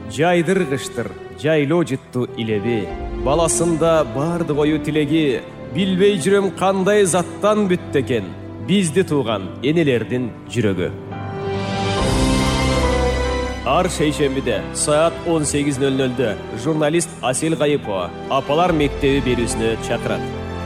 жайдыргыштыр, жайлоо жытту илеби. Баласында барды ою тилеги, билбей жүрөм кандай заттан бүттү экен, бизди тууган энелердин жүрөгү. Ар шейшембиде саат 18:00 журналист Асел Кайыпова апалар мектеби берүүсүнө чакырат.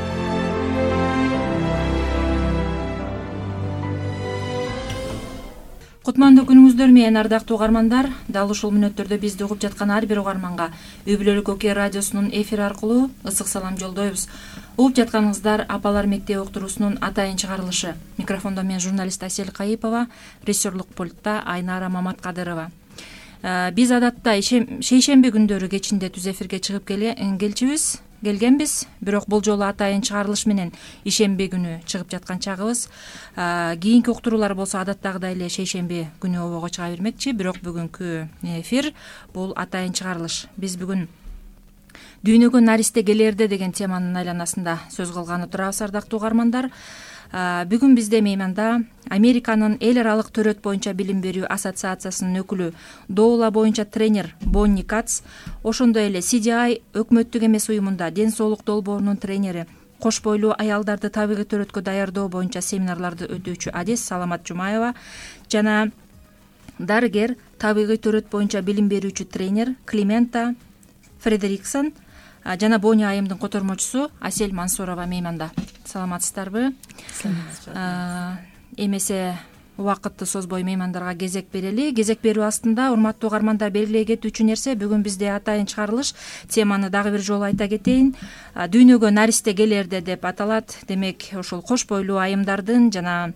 Кутмандуу күнүңүздөр менен ардактуу угармандар. Дал ушул мүнөттөрдө бизди угуп жаткан ар бир угарманга үй бүлөлүк Оке радиосунун эфир аркылуу ысык салам жолдойбуз. Угуп жатканыңыздар апалар мектеби уктуруусунун атайын чыгарылышы. Микрофондо мен журналист Асел Кайыпова, режиссерлук пультта Айнара Маматкадырова. Биз адатта шейшемби күндөрү кечинде түз эфирге чыгып келгенбиз, бирок бул жолу атайын чыгарылыш менен ишемби күнү чыгып жаткан чагыбыз. Кийинки уктуруулар болсо адаттагыдай эле шейшемби күнү обого чыга бермекчи, бирок бүгүнкү эфир бул атайын чыгарылыш. Биз бүгүн дүйнөгө наристе келерде деген теманын айланасында сөз кылганы турабыз, ардактуу угармандар. Бүгүн бизде мейманда Американын эл аралык төрөт боюнча билим берүү ассоциациясынын өкүлү, доола боюнча тренер Бонни Кац, ошондой эле CDI өкмөттүк эмес уюмунда ден соолук долбоорунун тренери, кош бойлуу аялдарды табигый төрөткө даярдоо боюнча семинарларды өтүүчү Адес Саламат Жумаева жана дарыгер, табигый төрөт боюнча билим берүүчү тренер Климента Фредериксон жана Бонни айымдын котормочусу Асель Мансурова мейманда. Саламатсыздарбы? Эмесе убакытты созбой меймандарга кезек берели. Кезек берүү астында урматтуу угармандар белгилей кетүүчү нерсе, бүгүн бизде атайын чыгарылыш. Теманы дагы бир жолу айта кетейин. Дүйнөгө наристе келерде деп аталат. Демек, ушул кош бойлуу айымдардын жана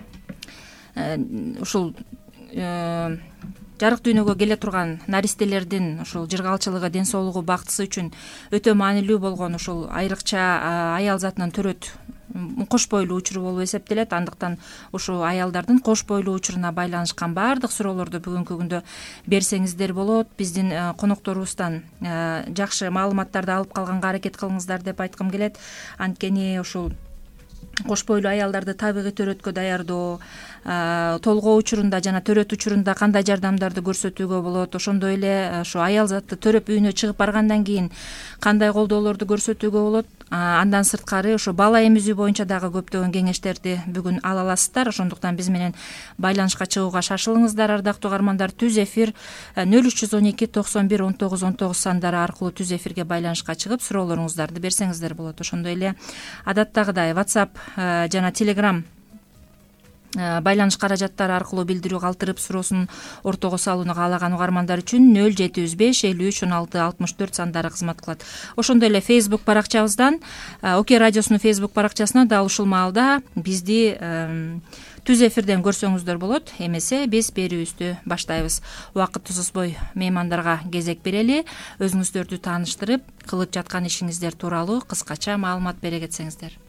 ушул жарык дүйнөгө келе турган наристелердин ушул жыргалчылыгы, ден соолугу, бактысы үчүн өтө маанилүү болгон ушул айрыкча аял затынын төрөт кош бойлуу учуру болуп эсептелет. Андыктан ушул аялдардын кош бойлуу учуруна байланышкан баардык суроолорду бүгүнкү күндө берсеңиздер болот. Биздин конокторубуздан жакшы маалыматтарды алып калганга аракет кылыңыздар деп айткым келет. Анткени ушул кош бойлуу аялдарды табигый төрөткө даярдоо, толгоо учурунда жана төрөт учурунда кандай жардамдарды көрсөтүүгө болот, ошондой эле ошо аял затты төрөп үйүнө чыгып баргандан кийин кандай колдоолорду көрсөтүүгө болот. Андан сырткары ошо бала эмизүү боюнча дагы көптөгөн кеңештерди бүгүн ала аласыздар. Ошондуктан биз менен байланышка чыгууга шашылыңыздар, ардактуу угармандар. Түз эфир 0312 91 19 19 сандары аркылуу түз эфирге байланышка чыгып суроолоруңуздарды берсеңиздер болот. Ошондой эле адаттагыдай WhatsApp жана Telegram байланыш каражаттары аркылуу билдирүү калтырып суроосун ортого салууну каалаган угармандар үчүн 0705 53 16 64 сандары кызмат кылат. Ошондой эле Facebook баракчабыздан, Оке радиосунун Facebook баракчасына дал ушул маалда бизди түз эфирден көрсөңүздөр болот. Эмесе биз берүүбүздү баштайбыз. Убакытты созбой меймандарга кезек берели. Өзүңүздөрдү тааныштырып, кылып жаткан ишиңиздер тууралуу кыскача маалымат бере кетсеңиздер.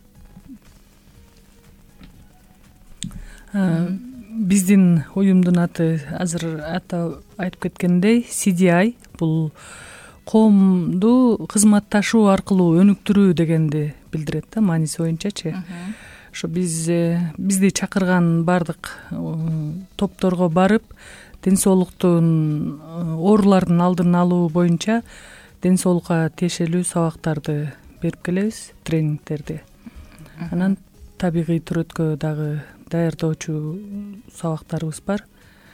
Биздин уюмдун аты азыр айтып кеткендей CDI, бул коомду кызматташуу аркылуу өнүктүрүү дегенди билдирет да, мааниси боюнчачы. Ошо бизди чакырган баардык топторго барып, ден соолуктун оорулардын алдын алуу боюнча ден соолукка тиешелүү сабактарды берип келебиз, тренингтерди. Анан табигый төрөткө дагы даярдоочу сабактарыбыз бар.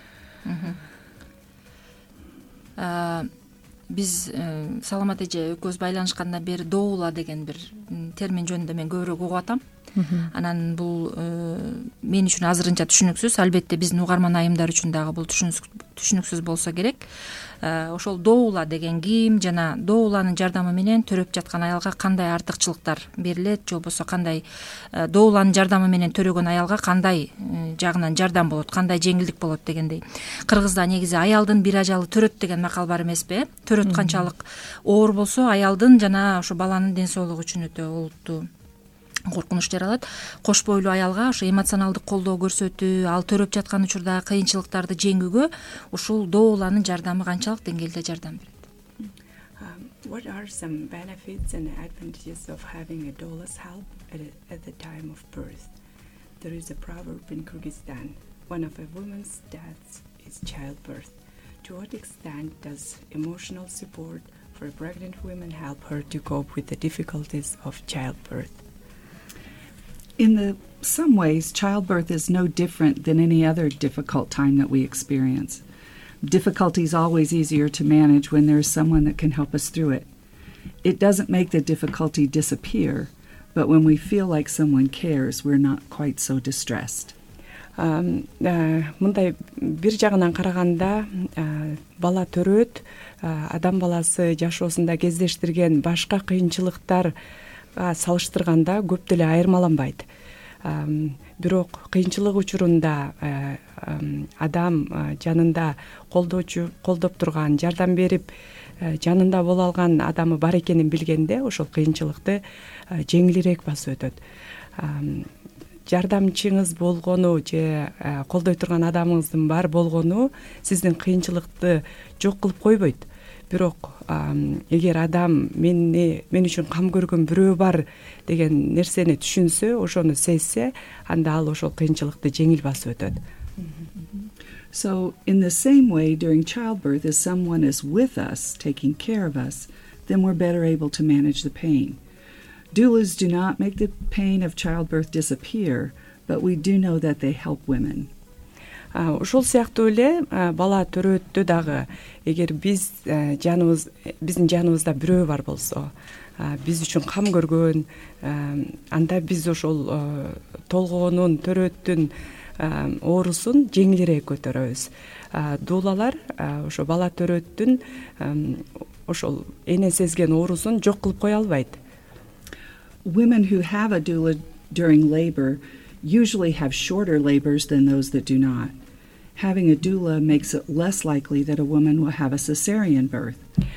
Биз Саламат эже экөөбүз байланышкандан бери доола деген бир термин жөнүндө мен көбүрөөк угуп атам. Анан бул мен үчүн азырынча түшүнүксүз. Албетте биздин угарман айымдар үчүн дагы бул түшүнүксүз болсо керек. Ошол доола деген ким жана дооланын жардамы менен төрөп жаткан аялга кандай артыкчылыктар берилет, же болбосо кандай дооланын жардамы менен төрөгөн аялга кандай жагынан жардам болот, кандай жеңилдик болот дегендей. Кыргызда негизи аялдын бир ажалы төрөт деген макал бар эмеспи? Төрөт канчалык оор болсо аялдын жана ошо баланын ден соолугу үчүн өтө олуттуу коркунуч жаралат. Кош бойлуу аялга ошо эмоционалдык колдоо көрсөтүү, ал төрөп жаткан учурда кыйынчылыктарды жеңүүгө ушул дооланын жардамы канчалык деңгээлде жардам берет? What are some benefits and advantages of having a doula's help at the time of birth? There is a proverb in Kyrgyzstan. One of a woman's deaths is childbirth. to what extent does emotional support for pregnant women help her to cope with the difficulties of childbirth? In some ways, childbirth is no different than any other difficult time that we experience. Difficulty is always easier to manage when there is someone that can help us through it. It doesn't make the difficulty disappear, but when we feel like someone cares, we're not quite so distressed. Мындай бир жагынан караганда бала төрөт, адам баласы жашоосунда кездештирген башка кыйынчылыктар салыштырганда көп деле айырмаланбайт. Бирок кыйынчылык учурунда адам жанында колдоп турган, жардам берип жанында боло алган адамы бар экенин билгенде ошол кыйынчылыкты жеңилирээк басып өтөт. Жардамчыңыз болгону же колдой турган адамыңыздын бар болгону сиздин кыйынчылыкты жок кылып койбойт. Бирок эгер адам мен үчүн кам көргөн бирөө бар деген нерсени түшүнсө, ошону сезсе, анда ал ошол кыйынчылыкты жеңил басып өтөт. So, in the same way, during childbirth, as someone is with us, taking care of us, then we're better able to manage the pain. Doulas do not make the pain of childbirth disappear, but we do know that they help women. Ошол сыяктуу эле бала төрөттө дагы эгер биздин жаныбызда бирөө бар болсо, биз үчүн кам көргөн, анда биз ошол толгоонун, төрөттүн оорусун жеңилирээк көтөрөбүз. Дуулалар ошо бала төрөттүн ошол эне сезген оорусун жок кылып кое албайт. Women who have a doula during labor usually have shorter labors than those that do not. Having a doula makes it less likely that a woman will have a cesarean birth.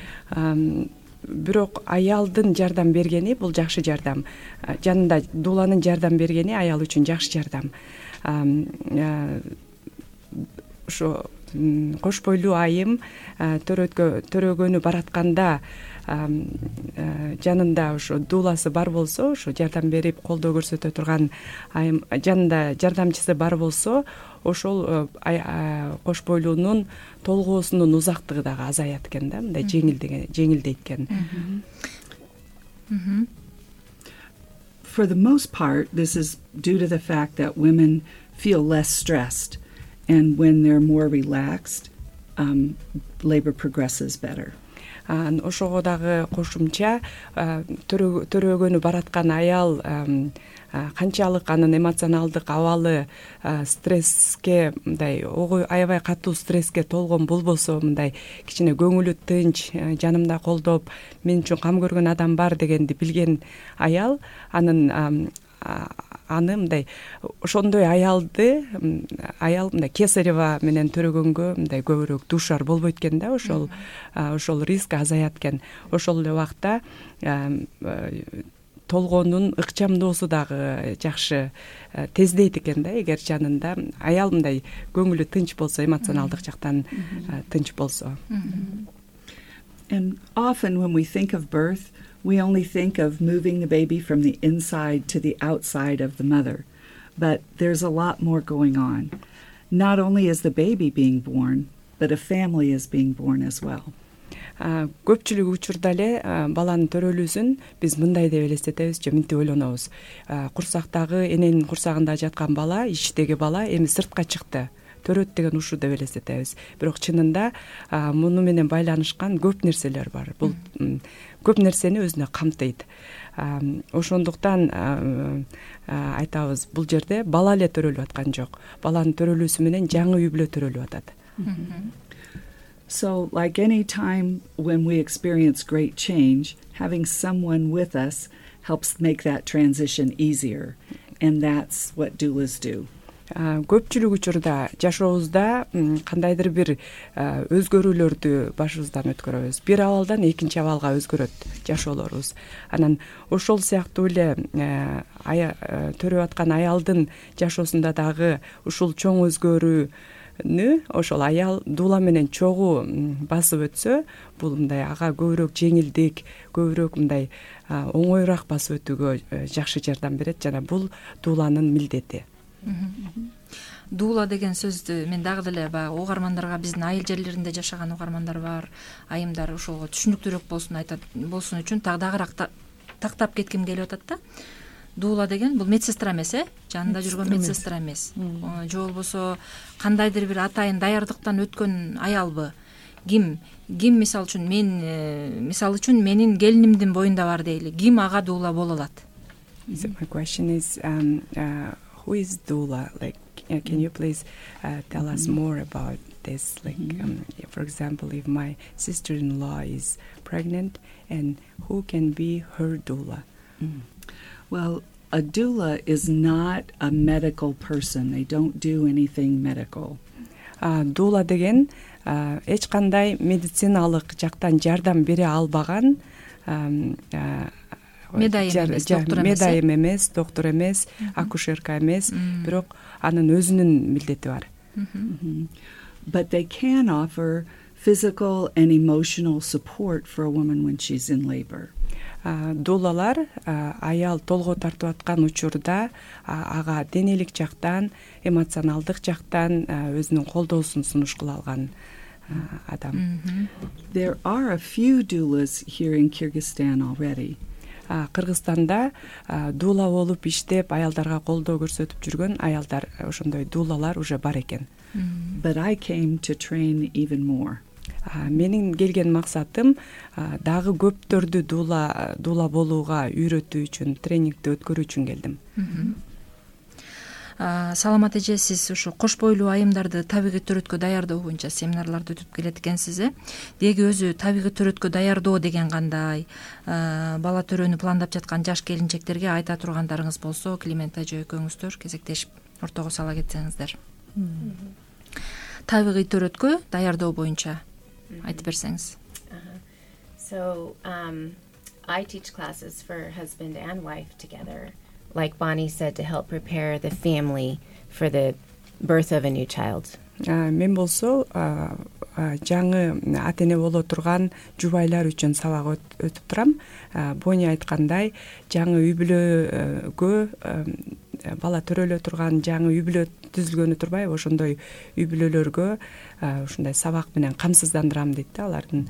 Бирок аялдын жардам бергени бул жакшы жардам. Жанында дууланын жардам бергени аял үчүн жакшы жардам. Ошо кош бойлуу айым төрөгөнү баратканда жанында ошо дууласы бар болсо, ошо жардам берип колдоо көрсөтө турган айым жанында жардамчысы бар болсо, ошол кош бойлуунун толгоосунун узактыгы дагы азаят экен да, мындай жеңилдейт экен. For the most part, this is due to the fact that women feel less stressed, and when they're more relaxed, labor progresses better. Ошого дагы кошумча төрөгөнү бараткан аял канчалык анын эмоционалдык абалы стресске, мындай аябай катуу стресске толгон болбосо, мындай кичине көңүлү тынч, жанымда колдоп, мен үчүн кам көргөн адам бар дегенди билген аял, аны мындай ошондой аял мындай кесарева менен төрөгөнгө мындай көбүрөөк дуушар болбойт экен да, ошол риск азаят экен. Ошол эле убакта толгоонун ыкчамдоосу дагы жакшы тездейт экен да, эгер жанында аял мындай көңүлү тынч болсо, эмоционалдык жактан тынч болсо. And often when we think of birth, we only think of moving the baby from the inside to the outside of the mother. But there's a lot more going on. Not only is the baby being born, but a family is being born as well. Көпчүлүк учурда эле баланын төрөлүүсүн биз мындай деп элестетебиз, же мынтип ойлонобуз. Курсактагы эненин курсагында жаткан бала, ичтеги бала эми сыртка чыкты. Төрөт деген ушул деп элестетебиз. Бирок чынында муну менен байланышкан көп нерселер бар. Бул көп нерсени өзүнө камтыйт. Ошондуктан айтабыз, бул жерде бала эле төрөлүп аткан жок. Баланын төрөлүүсү менен жаңы үй бүлө төрөлүп атат. So, like any time when we experience great change, having someone with us helps make that transition easier. And that's what doulas do. Көпчүлүк учурда жашообузда кандайдыр бир өзгөрүүлөрдү башыбыздан өткөрөбүз. Бир абалдан экинчи абалга өзгөрөт жашоолорубуз. Анан ошол сыяктуу эле төрөп аткан аялдын жашоосунда дагы ушул чоң өзгөрүүнү ошол аял дуула менен чогуу басып өтсө, бул мындай ага көбүрөөк жеңилдик, көбүрөөк мындай оңоюраак басып өтүүгө жакшы жардам берет жана бул дууланын милдети. дуула деген сөздү мен дагы деле баягы угармандарга, биздин айыл жерлеринде жашаган угармандар бар, айымдар ошого түшүнүктүүрөөк болсун үчүн дагыраак тактап кетким келип атат да. Дуула деген бул медсестра эмес, жанында жүргөн медсестра эмес. Же болбосо кандайдыр бир атайын даярдыктан өткөн аялбы? Ким мисалы үчүн менин келинимдин боюнда бар дейли. Ким ага дуула боло алат? So my question is, who is doula? Like, can you please tell us more about this? Like, for example, if my sister-in-law is pregnant, and who can be her doula? Well, a doula is not a medical person. They don't do anything medical. Дуула деген эч кандай медициналык жактан жардам бере албаган медайым эмес, доктор эмес, акушерка эмес, бирок анын өзүнүн милдети бар. But they can offer physical and emotional support for a woman when she's in labor. Дуулалар аял толгой тартып аткан учурда ага денелик жактан, эмоционалдык жактан өзүнүн колдоосун сунуш кыла алган адам. There are a few doulas here in Kyrgyzstan already. Кыргызстанда дуула болуп иштеп аялдарга колдоо көрсөтүп жүргөн аялдар, ошондой дуулалар уже бар экен. But I came to train even more. Менин келген максатым дагы көптөрдү дуула болууга үйрөтүү үчүн, тренингди өткөрүү үчүн келдим. Саламат эже, сиз ушу кош бойлуу айымдарды табигый төрөткө даярдоо боюнча семинарларды өтүп келет экенсиз. Деги өзү табигый төрөткө даярдоо деген кандай? Бала төрөнү пландап жаткан жаш келинчектерге айта тургандарыңыз болсо, Климент эже экөөңүздөр кезектешип ортого сала кетсеңиздер. Табигый төрөткө даярдоо боюнча айтып берсеңиз. So I teach classes for husband and wife together, like Bonnie said, to help prepare the family for the birth of a new child. Мен болсо жаңы ата-эне боло турган жубайлар үчүн сабак өтүп турам. Бони айткандай, жаңы үй бүлөгө бала төрөлө турган жаңы үй бүлө түзүлгөнү турбайбы, ошондой үй бүлөлөргө ушундай сабак менен камсыздандырам дейт да, алардын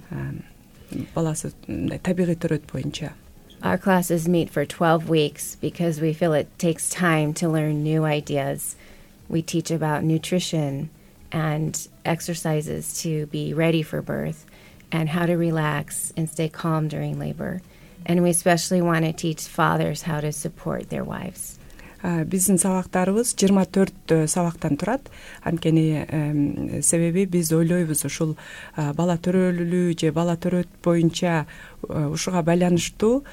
баласы табигый төрөт боюнча. Our classes meet for 12 weeks because we feel it takes time to learn new ideas. We teach about nutrition and exercises to be ready for birth and how to relax and stay calm during labor. And we especially want to teach fathers how to support their wives. Биздин сабактарыбыз 24 сабактан турат. Анткени себеби биз ойлойбуз ушул бала төрөлүү же бала төрөт боюнча ушуга байланыштуу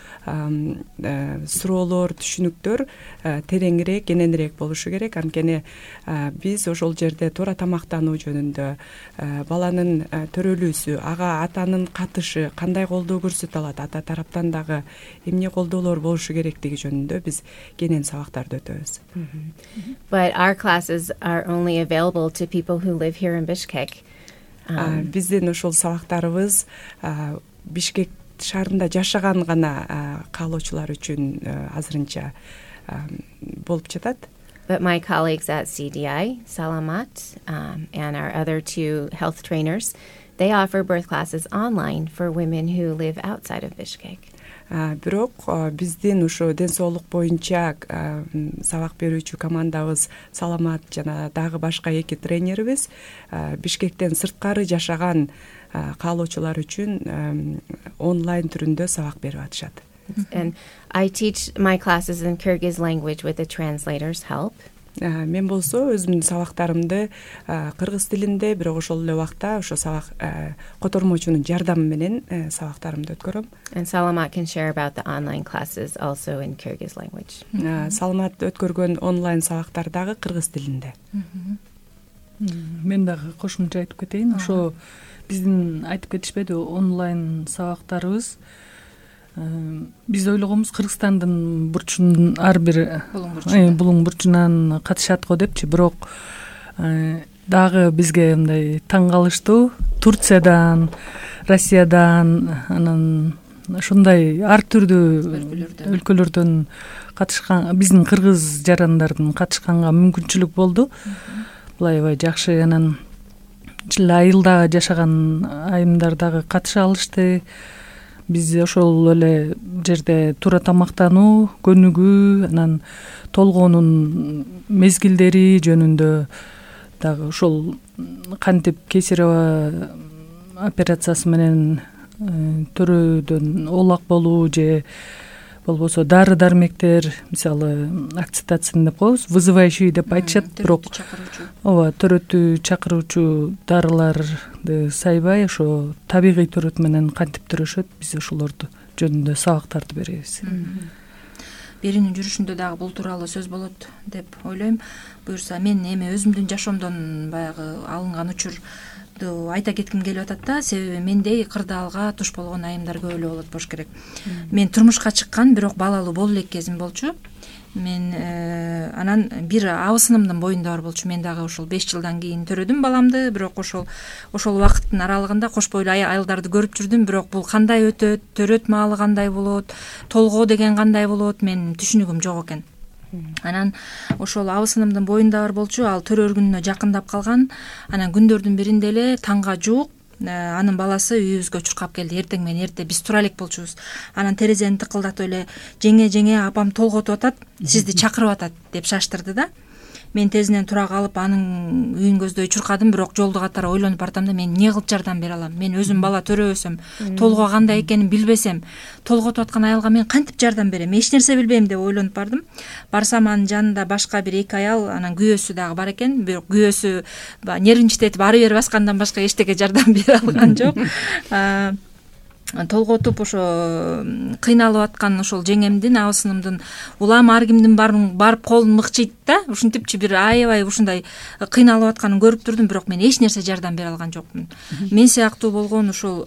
суроолор, түшүнүктөр тереңирээк, эненирээк болушу керек. Анткени биз ошол жерде туура тамактануу жөнүндө, баланын төрөлүүсү, ага атанын катышы, кандай колдоо көрсөтө алат, ата тараптан дагы эмне колдоолор болушу керектиги жөнүндө биз кенен сабактарды өтөбүз. But our classes are only available to people who live here in Bishkek. Биздин ошол сабактарыбыз Бишкек шаарында жашаган гана каалоочулар үчүн азырынча болуп жатат. But my colleagues at CDI, Salamat, and our other two health trainers, they offer birth classes online for women who live outside of Bishkek. Бирок биздин ошо ден соолук боюнча сабак берүүчү командабыз Саламат жана дагы башка эки тренерибиз Бишкектен сырткары жашаган каалоочулар үчүн онлайн түрүндө сабак берип атышат. And I teach my classes in Kyrgyz language with a translator's help. Мен болсо өзүмдүн сабактарымды кыргыз тилинде, бирок ошол эле убакта ошо сабак котормочунун жардамы менен сабактарымды өткөрөм. And Salamat can share about the online classes also in Kyrgyz language. Саламат өткөргөн онлайн сабактар дагы кыргыз тилинде. Мен дагы кошумча айтып кетейин. Ошо биздин айтып кетишпеди онлайн сабактарыбыз. Биз ойлогонбуз Кыргызстандын бурчунун ар бир булуң бурчунан катышат го депчи, бирок дагы бизге мындай таң калыштуу Турциядан, Россиядан, анан ушундай ар түрдүү өлкөлөрдөн катышкан, биздин кыргыз жарандардын катышканга мүмкүнчүлүк болду. Булай аябай жакшы. Анан айылда жашаган айымдар дагы катыша алышты. Биз ошол эле жерде туура тамактануу, көнүгүү, анан толгоонун мезгилдери жөнүндө дагы ошол кантип кесарево операциясы менен төрөдөн оолак болуу же болбосо дары дармектер, мисалы окситоцин деп коебуз, вызывающий деп айтышат, бирок ооба төрөттү чакыруучу дарыларды сайбай ошо табигый төрөт менен кантип төрөшөт, биз ошолорду жөнүндө сабактарды беребиз. Беринин жүрүшүндө дагы бул тууралуу сөз болот деп ойлойм. Буюрса мен эми өзүмдүн жашоомдон баягы алынган учурду айта кетким келип атат да, себеби мендей кырдаалга туш болгон айымдар көп эле болот болуш керек. Мен турмушка чыккан, бирок балалуу боло элек кезим болчу. Мен анан бир абысынымдын боюнда бар болчу. Мен дагы ошол 5 жылдан кийин төрөдүм баламды, бирок ошол убакыттын аралыгында кош бойлуу айылдарды көрүп жүрдүм, бирок бул кандай өтөт, төрөт маалы кандай болот, толгоо деген кандай болот, мен түшүнүгүм жок экен. Анан ошол абысынымдын боюнда бар болчу, ал төрөр күнүнө жакындап калган. Анан күндөрдүн биринде эле таңга жуук анын баласы үйүбүзгө чуркап келди. Эртең менен эрте биз тура элек болчубуз. Анан терезени тыкылдатып эле жеңе апам толготуп атат, сизди чакырып атат деп шаштырды да. Мен тезинен тура калып анын үйүн көздөй чуркадым, бирок жолду катары ойлонуп бартам да, мен эмне кылып жардам бере алам? Мен өзүм бала төрөбөсөм, толгоо кандай экенин билбесем, толготуп аткан айылга мен кантип жардам берем? Эч нерсе билбейм деп ойлонуп бардым. Барсам анын жанында башка бир 2 аял, анан күйөөсү дагы бар экен, бирок күйөөсү нервничтетип ары бери баскандан башка эчтеке жардам бере алган жок. Толготуп ошо кыйналып аткан ошол жеңемдин, абысынымдын улам ар кимдин барып колун мыкчыйт да, ушинтипчи бир аябай ушундай кыйналып атканын көрүп турдум, бирок мен эч нерсе жардам бере алган жокмун. Мен сыяктуу болгон ушул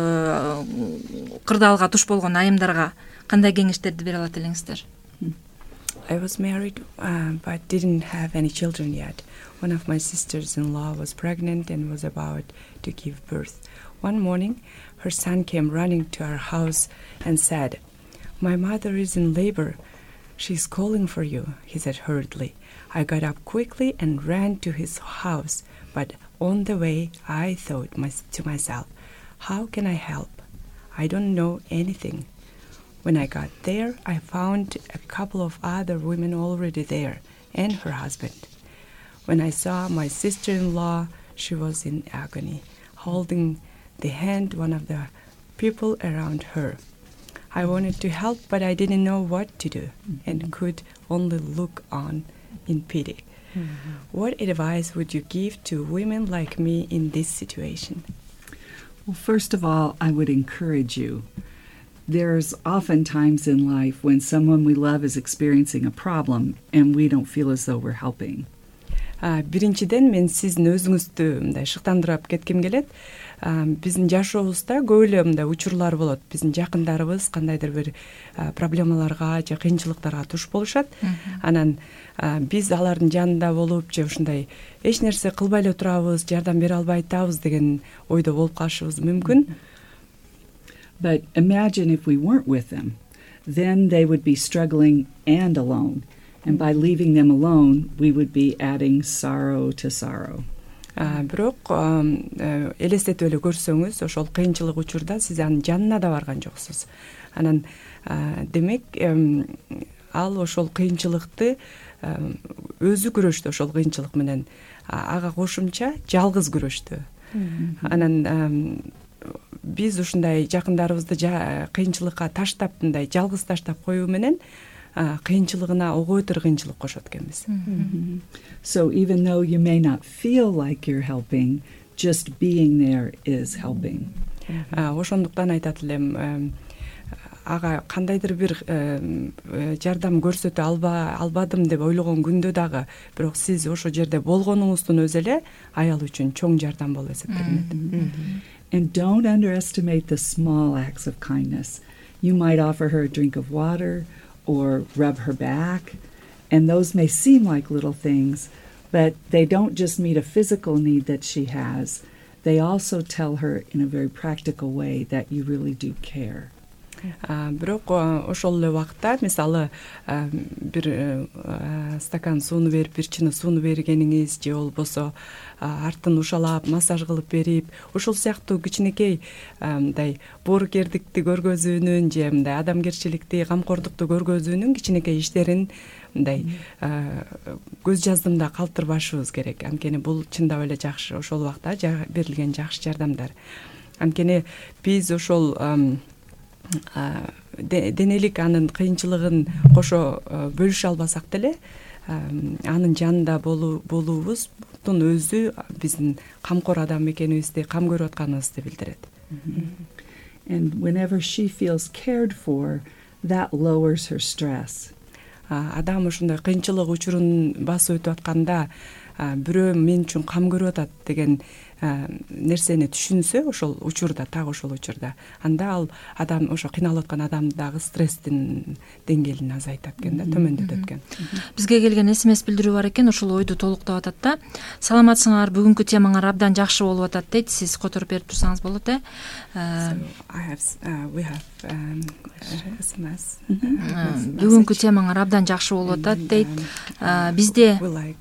кырдаалга туш болгон айымдарга кандай кеңештерди бере алат элеңиздер? I was married but didn't have any children yet. One of my sisters-in-law was pregnant and was about to give birth. One morning, her son came running to our house and said, "My mother is in labor. She's calling for you," he said hurriedly. I got up quickly and ran to his house, but on the way I thought to myself, how can I help? I don't know anything. When I got there, I found a couple of other women already there, and her husband. When I saw my sister-in-law, she was in agony, holding the hand one of the people around her. I wanted to help, but I didn't know what to do and could only look on in pity. What advice would you give to women like me in this situation? Well, first of all, I would encourage you. There's often times in life when someone we love is experiencing a problem and we don't feel as though we're helping. Биринчиден мен сиздин өзүңүздү мындай шыктандырып кетким келет. Биздин жашообузда көп эле мындай учурлар болот. Биздин жакындарыбыз кандайдыр бир проблемаларга же кыйынчылыктарга туш болушат. Анан биз алардын жанында болуп же ушундай эч нерсе кылбай эле турабыз, жардам бере албай атабыз деген ойдо болуп калышыбыз мүмкүн. But imagine if we weren't with them, then they would be struggling and alone. And by leaving them alone, we would be adding sorrow to sorrow. Бирок элестетип эле көрсөңүз, ошол кыйынчылык учурда сиз анын жанына да барган жоксуз. Анан демек ал ошол кыйынчылыкты өзү күрөштү, ошол кыйынчылык менен ага кошумча жалгыз күрөштү. Анан биз ушундай жакындарыбызды кыйынчылыкка таштап, мындай жалгыз таштап коюу менен кыйынчылыгына ого өтөр кыйынчылык кошот экенбиз. So even though you may not feel like you're helping, just being there is helping. Ошондуктан айтат элем, ага кандайдыр бир жардам көрсөтө албадым деп ойлогон күндө дагы, бирок сиз ошо жерде болгонуңуздун өзү эле аял үчүн чоң жардам болуп эсептелинет. And don't underestimate the small acts of kindness. You might offer her a drink of water or rub her back, and those may seem like little things, but they don't just meet a physical need that she has. They also tell her in a very practical way that you really do care. Бирок ошол эле убакта мисалы бир стакан сууну берип, бир чыны сууну бергениңиз же болбосо артын ушалап массаж кылып берип, ушул сыяктуу кичинекей мындай боорукердикти көргөзүүнүн же мындай адамгерчиликти, камкордукту көргөзүүнүн кичинекей иштерин мындай көз жаздымда калтырбашыбыз керек. Анткени бул чындап эле жакшы, ошол убакта берилген жакшы жардамдар. Анткени биз ошол денелик анын кыйынчылыгын кошо бөлүшө албасак деле, анын жанында болуубуздун өзү биздин камкор адам экенибизди, кам көрүп атканыбызды билдирет. And whenever she feels cared for, that lowers her stress. Адам ушундай кыйынчылык учурун басып өтүп атканда, бирөө мен үчүн кам көрүп атат деген нерсени түшүнсө, ошол учурда, так ошол учурда, анда ал адам, ошо кыйналып аткан адамдагы стресстин деңгээлин азайтат экен да, төмөндөтөт экен. Бизге келген SMS билдирүү бар экен, ошол ойду толуктап атат да. Саламатсыңар, бүгүнкү темаңар абдан жакшы болуп атат дейт. Сиз которуп берип турсаңыз болот э. We have SMS. Бүгүнкү темаңар абдан жакшы болуп атат дейт. Бизде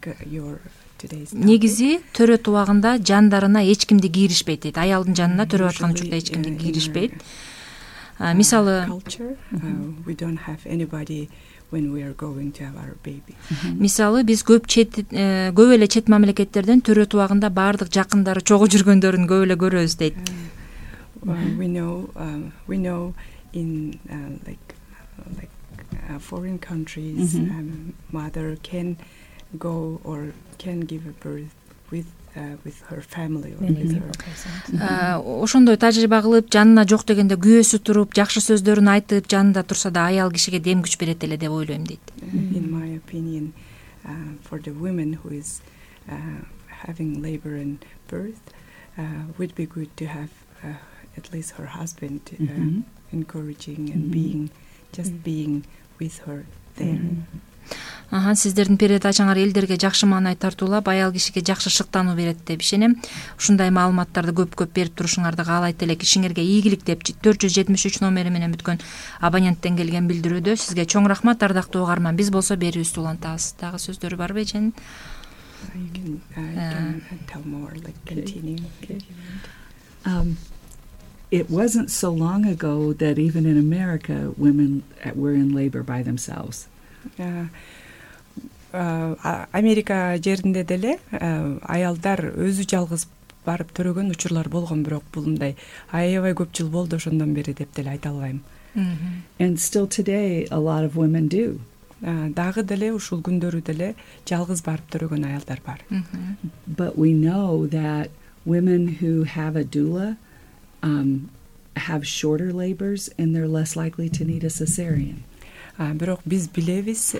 негизи төрөт убагында жандарына эч кимди кийришпейт дейт. Аялдын жанына төрөп аткан учурда эч кимди кийришпейт. Мисалы, we don't have anybody when we are going to have our baby. Мисалы, биз көп эле чет мамлекеттерден төрөт убагында баардык жакындары чогуу жүргөндөрүн көп эле көрөбүз дейт. We know in foreign countries, mother can go or can give a birth with her family or with her. Ошондой тажрыйба кылып, жанына жок дегенде күйөөсү туруп, жакшы сөздөрүн айтып, жанында турса да аял кишиге дем күч берет эле деп ойлойм дейт. In my opinion, for the woman who is having labor and birth, would be good to have at least her husband encouraging and being with her there. Сиздердин передачаңар элдерге жакшы маанай тартуулап, аял кишиге жакшы шыктануу берет деп ишенем. Ушундай маалыматтарды көп берип турушуңарды каалайт элек. Ишиңерге ийгилик деп 473 номери менен бүткөн абоненттен келген билдирүүдө сизге чоң рахмат, ардактуу угарман. Биз болсо берүүбүздү улантабыз. Дагы сөздөрү барбы эчен? You can tell more, like continue. It wasn't so long ago that even in America, women were in labor by themselves. Америка жеринде деле аялдар өзү жалгыз барып төрөгөн учурлар болгон, бирок бул мындай аябай көп жыл болду ошондон бери деп деле айта албайм. And still today, a lot of women do. Дагы деле ушул күндөрү деле жалгыз барып төрөгөн аялдар бар. But we know that women who have a doula have shorter labors and they're less likely to need a cesarean. Бирок биз билебиз,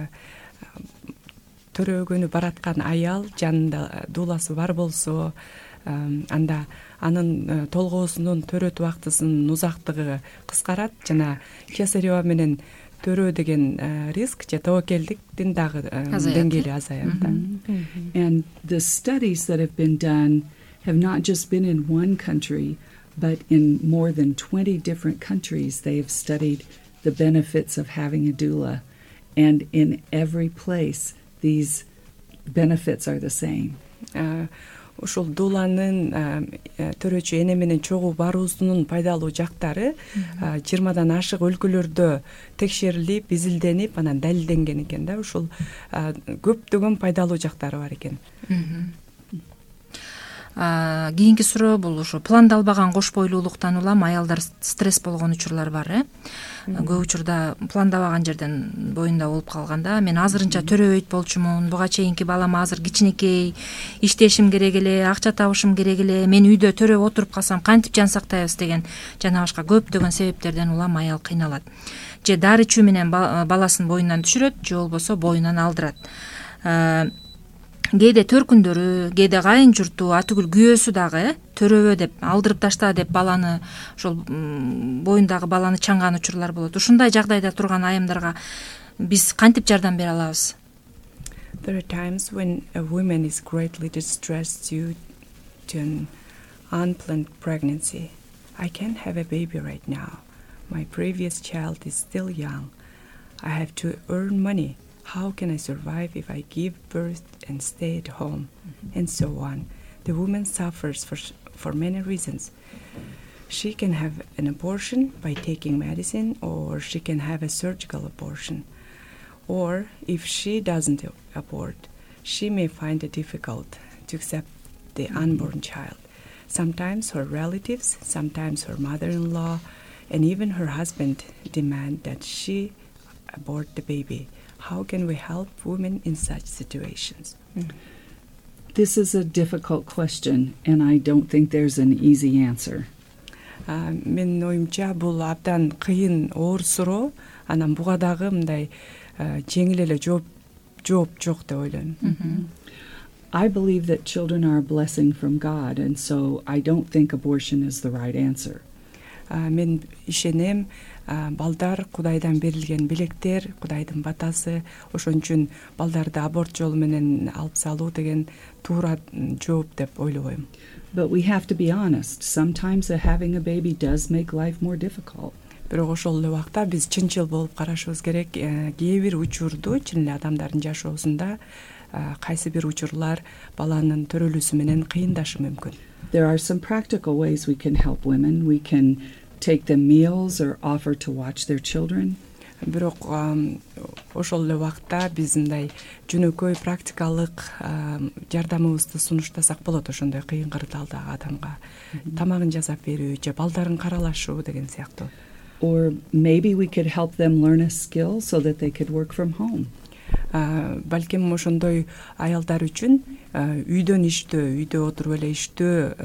төрөгөнү бараткан аял жанында дууласы бар болсо, анда анын толгоосунун төрөт убактысынын узактыгы кыскарат жана кесарева менен төрөө деген риск же тобокелдиктин дагы деңгээли азаят. And the studies that have been done have not just been in one country, but in more than 20 different countries. They have studied the benefits of having a doula, and in every place these benefits are the same. Ушул дууланын төрөөчү эне менен чогуу баруусунун пайдалуу жактары 20дан ашык өлкөлөрдө текшерилип, изилденип, анан далилденген экен да. Ушул көптөгөн пайдалуу жактары бар экен. Кийинки суроо бул ошо пландалбаган кош бойлуулуктан улам аялдар стресс болгон учурлар бар, Көп учурда пландабаган жерден боюнда болуп калганда, мен азырынча төрөбөйт болчумун, буга чейинки балам азыр кичинекей, иштешим керек эле, акча табышым керек эле, мен үйдө төрөп отуруп калсам кантип жан сактайбыз деген жана башка көптөгөн себептерден улам аял кыйналат. Же дары ичүү менен баласын боюнан түшүрөт, же болбосо боюнан алдырат. Кээде төркүндөрү, кээде кайын журту, атүгүл күйөөсү дагы төрөбө деп, алдырып ташта деп баланы, ошол боюндагы баланы чаңган учурлар болот. Ушундай жагдайда турган айымдарга биз кантип жардам бере алабыз? There are times when a woman is greatly distressed due to an unplanned pregnancy. I can't have a baby right now, My previous child is still young. I have to earn money. How can I survive if I give birth and stay at home? And so on. The woman suffers for many reasons. She can have an abortion by taking medicine, or she can have a surgical abortion. Or if she doesn't abort, she may find it difficult to accept the unborn child. Sometimes her relatives, sometimes her mother-in-law, and even her husband demand that she abort the baby. How can we help women in such situations? This is a difficult question, and I don't think there's an easy answer. Менин оюмча бул абдан кыйын, оор суроо. Анан буга дагы мындай жеңил эле жооп жок деп ойлойм. I believe that children are a blessing from God, and so I don't think abortion is the right answer. Мен ишенем, балдар Кудайдан берилген белектер, Кудайдын батасы. Ошон үчүн балдарды аборт жолу менен алып салуу деген туура жооп деп ойлобойм. But we have to be honest. Sometimes having a baby does make life more difficult. Бирок ошол эле убакта биз чынчыл болуп карашыбыз керек. Кээ бир учурду чын эле адамдардын жашоосунда кайсы бир учурлар баланын төрөлүүсү менен кыйындашы мүмкүн. There are some practical ways we can help women. We can take them meals or offer to watch their children. Бирок ошол эле убакта биз мындай жөнөкөй практикалык жардамыбызды сунуштасак болот ошондой кыйын кырдаалдагы адамга. Тамагын жасап берүү же балдарын каралашуу деген сыяктуу. Or maybe we could help them learn a skill so that they could work from home. Балким ошондой аялдар үчүн үйдөн иштөө, үйдө отуруп эле иштөө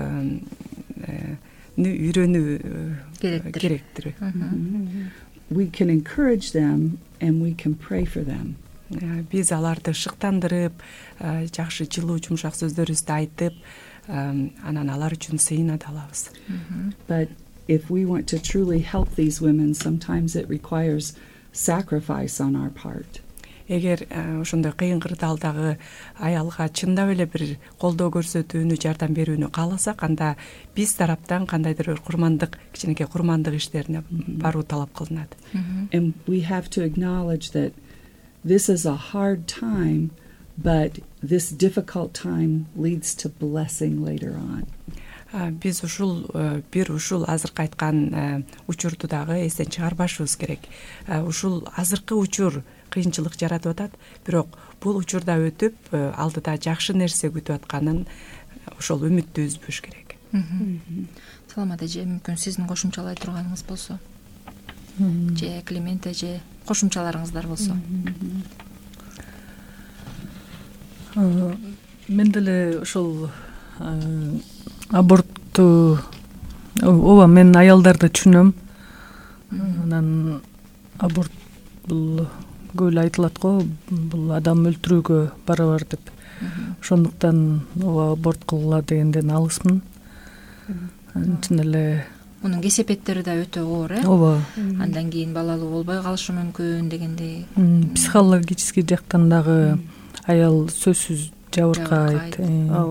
үйрөнүү керектир. We can encourage them and we can pray for them. Биз аларды шыктандырып, жакшы жылуу жумшак сөздөрүбүздү айтып, анан алар үчүн сыйына алабыз. But if we want to truly help these women, sometimes it requires sacrifice on our part. Эгер ошондой кыйын кырдаалдагы аялга чындап эле бир колдоо көрсөтүүнү, жардам берүүнү кааласак, анда биз тараптан кандайдыр бир курмандык, кичинекей курмандык иштерине баруу талап кылынат. And we have to acknowledge that this is a hard time, but this difficult time leads to blessing later on. Биз ушул азыркы айткан учурду дагы эстен чыгарбашыбыз керек. Ушул азыркы учур кыйынчылык жаратып атат, бирок бул учурда өтүп, алдыда жакшы нерсе күтүп атканын ошол үмүттү үзбөш керек. Саламат эже, мүмкүн сиздин кошумчалай турганыңыз болсо, же Клемента же кошумчаларыңыздар болсо. Мен деле ошол абортту мен аялдарды түшүнөм. Анан аборт бул көбү айтылат го, бул адам өлтүрүүгө барабар деп. Ошондуктан аборт кылгыла дегенден алысмын. Чын эле Мунун кесепеттери да өтө оор, ооба. Андан кийин балалуу болбой калышы мүмкүн дегендей. Психологический жактан дагы аял сөзсүз жабыркайт.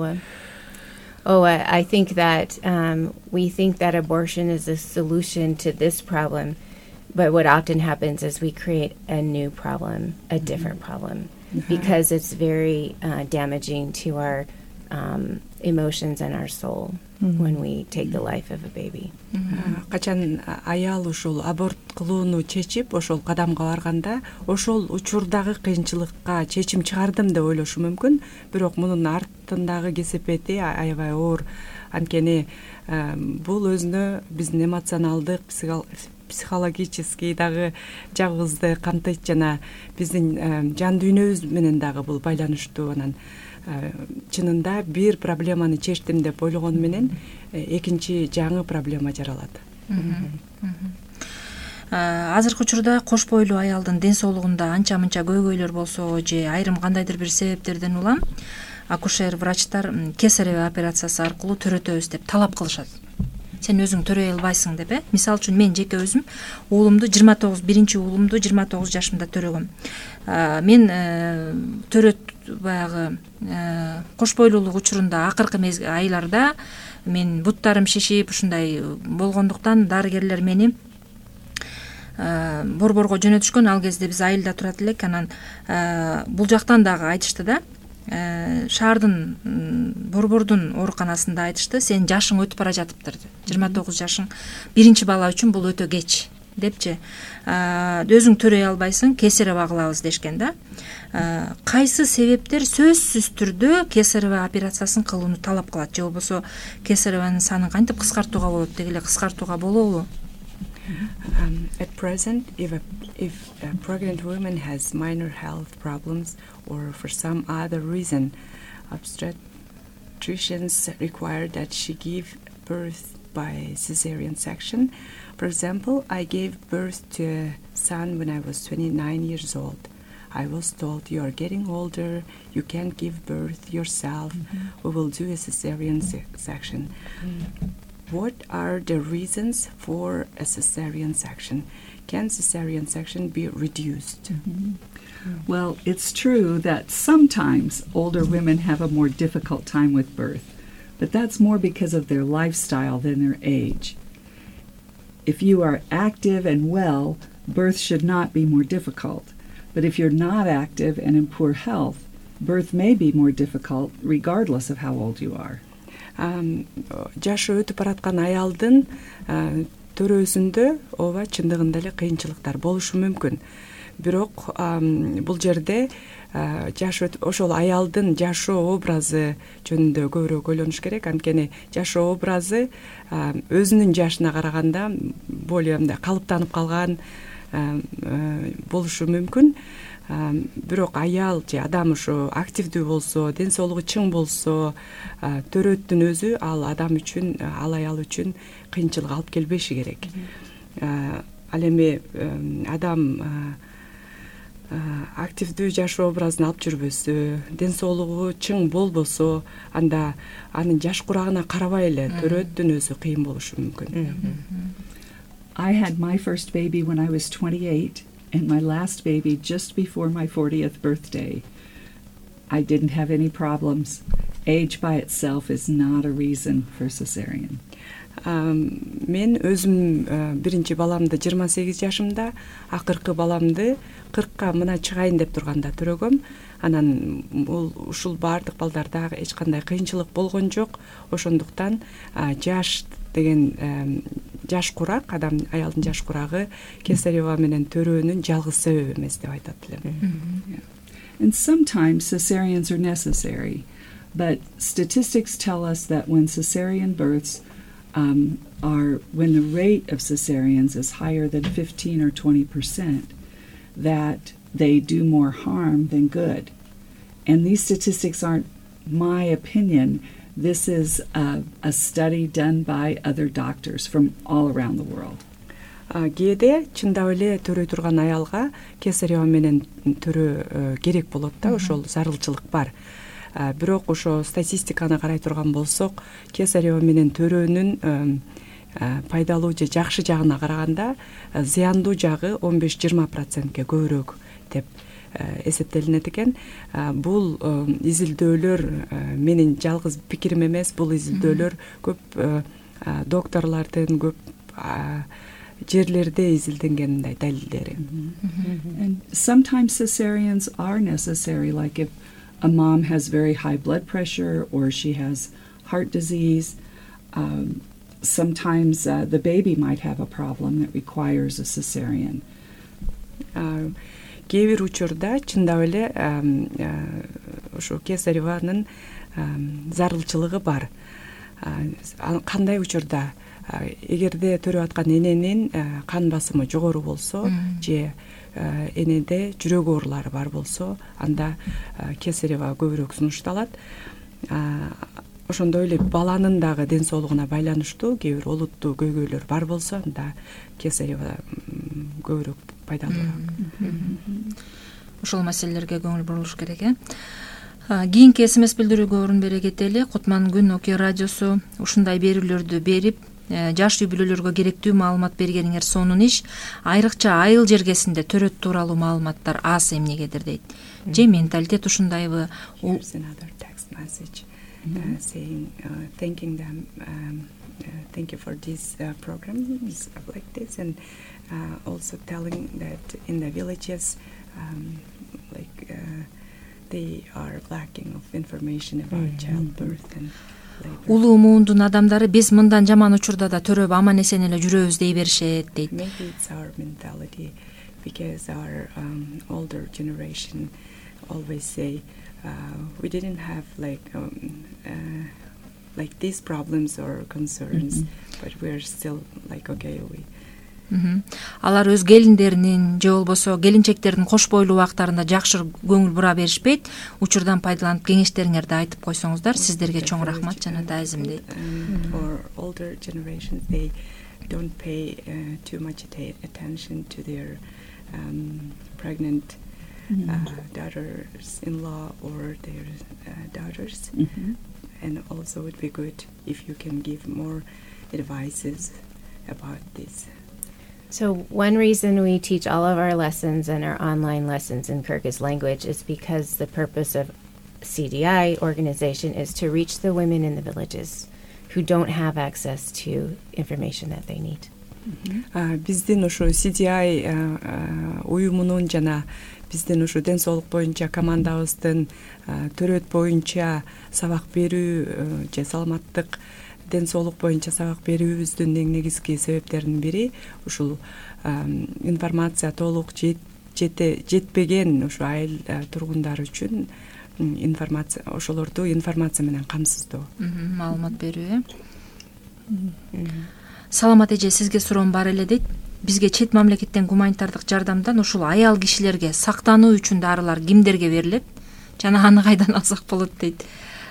I think that we think that abortion is a solution to this problem, but what often happens is we create a new problem, a different problem, because it's very damaging to our emotions and our soul when we take the life of a baby. Качан аял ушул аборт кылууну чечип, ошол кадамга барганда, ошол учурдагы кыйынчылыкка чечим чыгардым деп ойлошу мүмкүн, бирок мунун артындагы кесепети аябай оор. Анткени бул өзүнө биздин эмоционалдык, психологический дагы жагыбызды камтыйт жана биздин жан дүйнөбүз менен дагы бул байланыштуу. Анан чынында бир проблеманы чечтим деп ойлогону менен экинчи жаңы проблема жаралат. Азыркы учурда кош бойлуу аялдын ден соолугунда анча-мынча көйгөйлөр болсо же айрым кандайдыр бир себептерден улам акушер врачтар кесарево операциясы аркылуу төрөтөбүз деп талап кылышат. Сен өзүң төрөй албайсың деп, Мисал үчүн мен жеке өзүм биринчи уулумду 29 жашымда төрөгөм. Мен баягы кош бойлуулук учурунда акыркы айларда мен буттарым шишип ушундай болгондуктан дарыгерлер мени борборго жөнөтүшкөн. Ал кезде биз айылда турат элек. Анан бул жактан дагы айтышты да, шаардын борбордун ооруканасында айтышты, сен жашың өтүп бара жатыптыр, 29 жашың биринчи бала үчүн бул өтө кеч депчи, өзүң төрөй албайсың, кесарево кылабыз дешкен да. Кайсы себептер сөзсүз түрдө кесарево операциясын кылууну талап кылат, же болбосо кесаревонун санын кантип кыскартууга болот, деги эле кыскартууга болобу? At present, if a pregnant woman has minor health problems or for some other reason, obstetricians require that she give birth by cesarean section. For example, I gave birth to a son when I was 29 years old. I was told, you are getting older, you can't give birth yourself, we will do a cesarean section. What are the reasons for a cesarean section? Can cesarean section be reduced? Well, it's true that sometimes older women have a more difficult time with birth, but that's more because of their lifestyle than their age. If you are active and well, birth should not be more difficult. But if you're not active and in poor health, birth may be more difficult regardless of how old you are. Жашы өтүп бараткан аялдын төрөөсүндө ооба чындыгында эле кыйынчылыктар болушу мүмкүн. Бирок бул жерде ошол аялдын жашоо образы жөнүндө көбүрөөк ойлонуш керек. Анткени жашоо образы өзүнүн жашына караганда более калыптанып калган болушу мүмкүн. Бирок аял же адам ошо активдүү болсо, ден соолугу чың болсо, төрөттүн өзү ал адам үчүн, ал аял үчүн кыйынчылык алып келбеши керек. Ал эми адам активдүү жашоо образын алып жүрбөсө, ден соолугу чың болбосо, анда анын жаш курагына карабай эле төрөттүн өзү кыйын болушу мүмкүн. I had my first baby when I was 28 and my last baby just before my 40th birthday. I didn't have any problems. Age by itself is not a reason for cesarean. Мен өзүм биринчи баламды 28 жашымда, акыркы баламды 40ка мына чыгайын деп турганда төрөгөм. Анан ушул бардык балдарда эч кандай кыйынчылык болгон жок. Ошондуктан жаш деген жаш курак, адам аялдын жаш курагы кесарево менен төрөөнүн жалгыз себеби эмес деп айтат элем. And sometimes cesareans are necessary, but statistics tell us that when cesarean births when the rate of cesareans is higher than 15 or 20%, that they do more harm than good. And these statistics aren't my opinion. This is a study done by other doctors from all around the world. Кээде чындап эле төрөй турган аялга кесарево менен төрөө керек болот да, ошол зарылчылык бар. Бирок ошо статистиканы карай турган болсок, кесарево менен төрөөнүн пайдалуу же жакшы жагына караганда зыяндуу жагы 15-20%ке көбүрөөк деп эсептелинет экен. Бул изилдөөлөр менин жалгыз пикирим эмес, бул изилдөөлөр көп докторлордун көп жерлерде изилденген мындай далилдери. And sometimes cesareans are necessary, like if a mom has very high blood pressure or she has heart disease. Sometimes the baby might have a problem that requires a cesarean. Кээ бир учурда чындап эле ошо кесаревонун зарылчылыгы бар. Кандай учурда? Эгерде төрөп аткан эненин кан басымы жогору болсо же энеде жүрөк оорулары бар болсо, анда кесарево көбүрөөк сунушталат. Ошондой эле баланын дагы ден соолугуна байланыштуу кээ бир олуттуу көйгөйлөр бар болсо, анда кесарево көбүрөөк пайдалуураак. Ошол маселелерге көңүл бурулуш керек. Кийинки СМС билдирүүгө орун бере кетели. Кутман күн Окей радиосу ушундай берүүлөрдү берип, жаш үй бүлөлөргө керектүү маалымат бергениңер сонун иш. Айрыкча айыл жергесинде төрөт тууралуу маалыматтар аз эмнегедир дейт. Же менталитет ушундайбы? Here's another text message saying, thanking them thank you for these programs like this, and also telling that in the villages, they are lacking of information about childbirth and labor. Улуу муундун адамдары биз мындан жаман учурда да төрөп аман эсен эле жүрөбүз дей беришет дейт. Maybe it's our mentality, because our older generation always say we didn't have like these problems or concerns, but we're still like okay. Алар өз келиндеринин же болбосо келинчектердин кош бойлуу убактарында жакшы көңүл бура беришпейт. Учурдан пайдаланып кеңештериңерди айтып койсоңуздар, сиздерге чоң рахмат жана таазим дейт. For older generations, they don't pay too much attention to their pregnant daughters-in-law or their daughters, and also it would be good if you can give more advices about this. So one reason we teach all of our lessons and our online lessons in Kyrgyz language is because the purpose of CDI organization is to reach the women in the villages who don't have access to information that they need. Биздин ушу CDI уюмунун жана биздин ушу ден соолук боюнча командабыздын төрөт боюнча сабак берүү же саламаттык ден соолук боюнча сабак берүүбүздүн эң негизги себептеринин бири ушул информация толук жетпеген ушу айыл тургундары үчүн информация, ошолорду информация менен камсыздоо, маалымат берүү. Саламат эже, сизге суроом бар эле дейт. Бизге чет мамлекеттен гуманитардык жардамдан ушул аял кишилерге сактануу үчүн дарылар кимдерге берилет жана аны кайдан алсак болот дейт.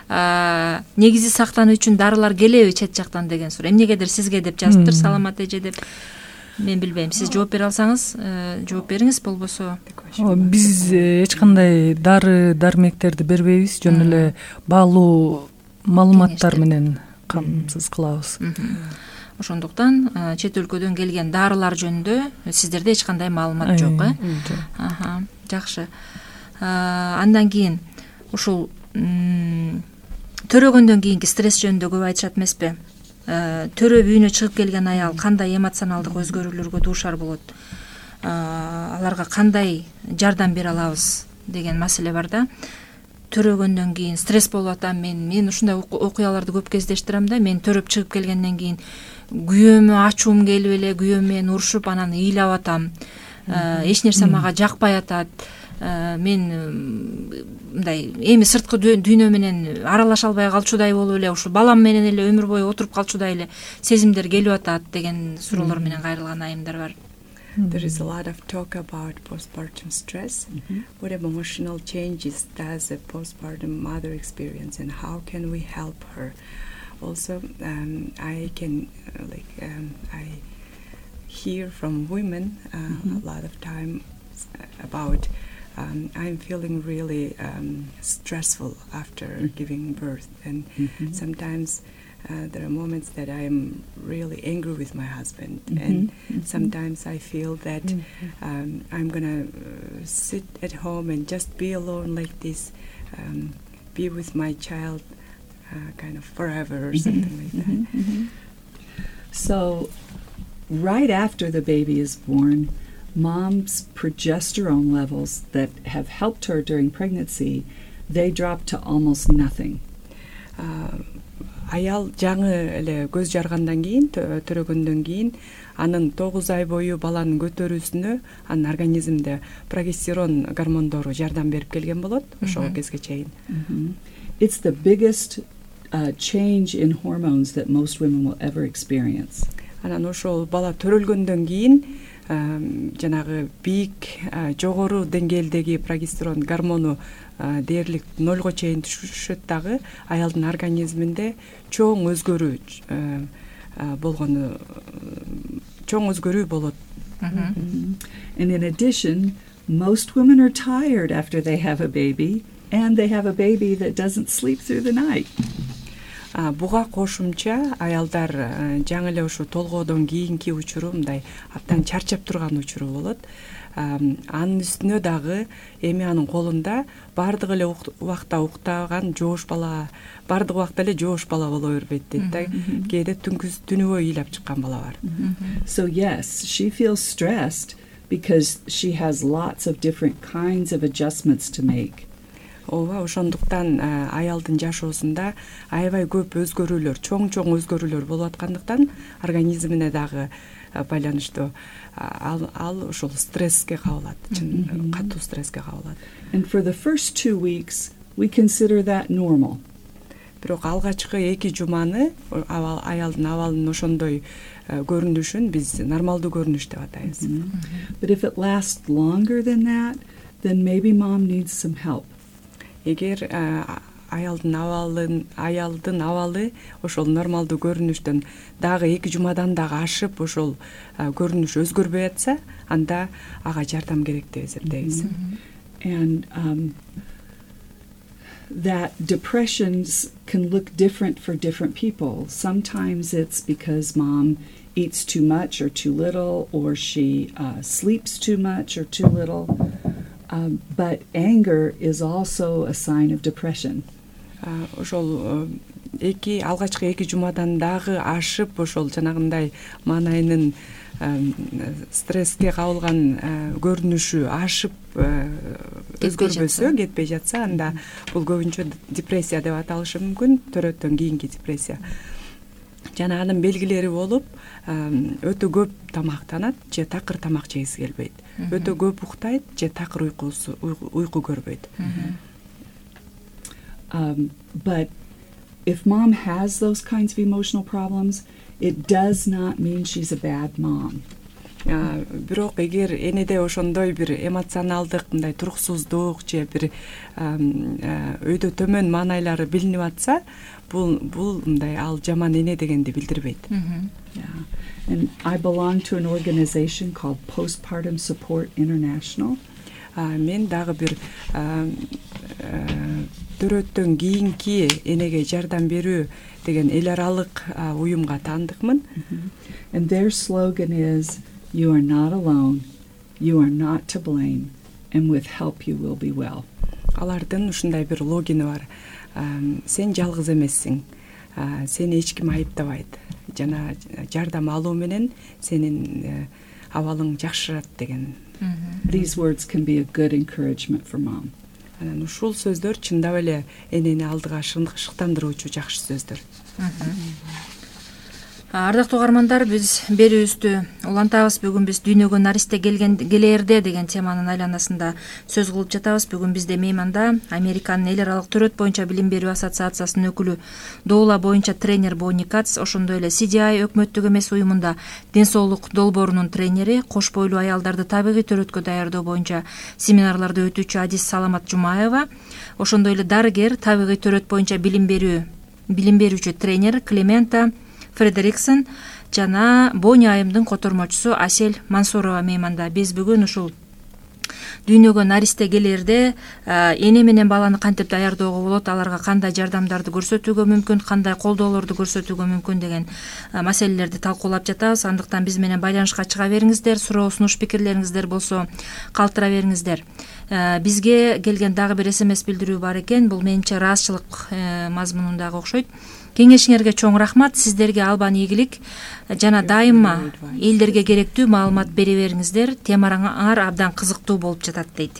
Негизи сактануу үчүн дарылар келеби чет жактан деген суроо. Эмнегедир сизге деп жазыптыр Саламат эже деп. Мен билбейм. Сиз жооп бере алсаңыз, жооп бериңиз, болбосо. Биз эч кандай дары дармектерди бербейбиз, жөн эле баалуу маалыматтар менен камсыз кылабыз. Ошондуктан чет өлкөдөн келген дарылар жөнүндө сиздерде эч кандай маалымат жок, Жакшы. Андан кийин ушул төрөгөндөн кийинки стресс жөнүндө көп айтышат эмеспи? Төрөп үйүнө чыгып келген аял кандай эмоционалдык өзгөрүүлөргө дуушар болот? Аларга кандай жардам бере алабыз деген маселе бар да. Төрөгөндөн кийин стресс болуп атам, мен ушундай окуяларды көп кездештирем да. Мен төрөп чыгып келгенден кийин күйөөмө ачуум келип эле, күйөөм менен урушуп анан ыйлап атам. Эч нерсе мага жакпай атат. Мен мындай эми сырткы дүйнө менен аралаша албай калчудай болуп эле, ушул балам менен эле өмүр бою отуруп калчудай эле сезимдер келип атат деген суроолор менен кайрылган айымдар бар. There is a lot of talk about postpartum stress. What emotional changes does a postpartum mother experience, and how can we help her? Also, I can I hear from women a lot of time about I'm feeling really stressful after giving birth, and sometimes there are moments that I'm really angry with my husband, and sometimes I feel that I'm gonna sit at home and just be alone like this, be with my child kind of forever or something like that. So right after the baby is born, mom's progesterone levels that have helped her during pregnancy, they drop to almost nothing. Аял жаңы эле көз жаргандан кийин, төрөгөндөн кийин анын 9 ай бою баланын көтөрүүсүнө анын организмде прогестерон гормондору жардам берип келген болот ошол кезге чейин. It's the biggest change in hormones that most women will ever experience. Анан ошол бала төрөлгөндөн кийин жанагы бийик жогору деңгээлдеги прогестерон гормону дээрлик 0 чейин түшөт дагы аялдын организминде чоң өзгөрүү болот. And in addition, most women are tired after they have a baby, and they have a baby that doesn't sleep through the night. буга кошумча аялдар жаңы эле ушу толгоодон кийинки учуру мындай абдан чарчап турган учуру болот. Анын үстүнө дагы эми анын колунда баардык эле убакта уктаган жоош бала, баардык убакта эле жоош бала боло бербейт дейт да. Кээде түнү бою ыйлап чыккан бала бар. So yes, she feels stressed because she has lots of different kinds of adjustments to make. Ооба, ошондуктан аялдын жашоосунда аябай көп өзгөрүүлөр, чоң өзгөрүүлөр болуп аткандыктан организмине дагы байланыштуу ал ошол стресске кабылат, катуу стресске кабылат. And for the first 2 weeks, we consider that normal. Бирок алгачкы 2 жуманы аялдын абалынын ошондой көрүнүшүн биз нормалдуу көрүнүш деп атайбыз. But if it lasts longer than that, then maybe mom needs some help. Эгер аялдын абалы ошол нормалдуу көрүнүштөн дагы 2 жумадан дагы ашып ошол көрүнүш өзгөрбөй атса, анда ага жардам керек деп эсептейбиз. And that depressions can look different for different people. Sometimes it's because mom eats too much or too little, or she sleeps too much or too little. But anger is also a sign of depression. Ошол алгачкы 2 жумадан дагы ашып ошол жанагындай маанайынын стресске кабылган көрүнүшү ашып өзгөрбөсө, кетпей жатса, анда бул көбүнчө депрессия деп аталышы мүмкүн, төрөттөн кийинки депрессия. Жана анын белгилери болуп, өтө көп тамактанат же такыр тамак жегиси келбейт. Өтө көп уктайт же такыр уйку көрбөйт. But if mom has those kinds of emotional problems, it does not mean she's a bad mom. Бирок эгер энеде ошондой бир эмоционалдык мындай туруксуздук же бир өйдө төмөн маанайлары билинип атса, бул мындай ал жаман эне дегенди билдирбейт. Yeah. And I belong to an organization called Postpartum Support International. Мен дагы бир төрөттөн кийинки энеге жардам берүү деген эл аралык уюмга таандыкмын. And their slogan is, "You are not alone, you are not to blame, and with help you will be well." Алардын ушундай бир логини бар. Сен жалгыз эмессиң. Сени эч ким айыптабайт. Жана жардам алуу менен сенин абалың жакшырат деген. These words can be a good encouragement for mom. Анан ушул сөздөр чындап эле энени алдыга шыктандыруучу жакшы сөздөр. Ардактуу угармандар, биз берүүбүздү улантабыз. Бүгүн биз дүйнөгө наристе келерде деген теманын айланасында сөз кылып жатабыз. Бүгүн бизде мейманда Американын эл аралык төрөт боюнча билим берүү ассоциациясынын өкүлү, доола боюнча тренер Бонни Кац, ошондой эле CDI өкмөттүк эмес уюмунда ден соолук долбоорунун тренери, кош бойлуу аялдарды табигый төрөткө даярдоо боюнча семинарларды өтүүчү Адис Саламат Жумаева, ошондой эле дарыгер, табигый төрөт боюнча билим берүүчү тренер Клемента Фредериксон жана Бонни айымдын котормочусу Асель Мансурова мейманда. Биз бүгүн ушул дүйнөгө наристе келерде эне менен баланы кантип даярдоого болот, аларга кандай жардамдарды көрсөтүүгө мүмкүн, кандай колдоолорду көрсөтүүгө мүмкүн деген маселелерди талкуулап жатабыз. Андыктан биз менен байланышка чыга бериңиздер. Суроо, сунуш, пикирлериңиздер болсо калтыра бериңиздер. Бизге келген дагы бир SMS билдирүү бар экен. Бул менимче ыраазычылык мазмунундагы окшойт. Кеңешиңерге чоң рахмат. Сиздерге албан ийгилик жана дайыма элдерге керектүү маалымат бере бериңиздер. Темараңар абдан кызыктуу болуп жатат дейт.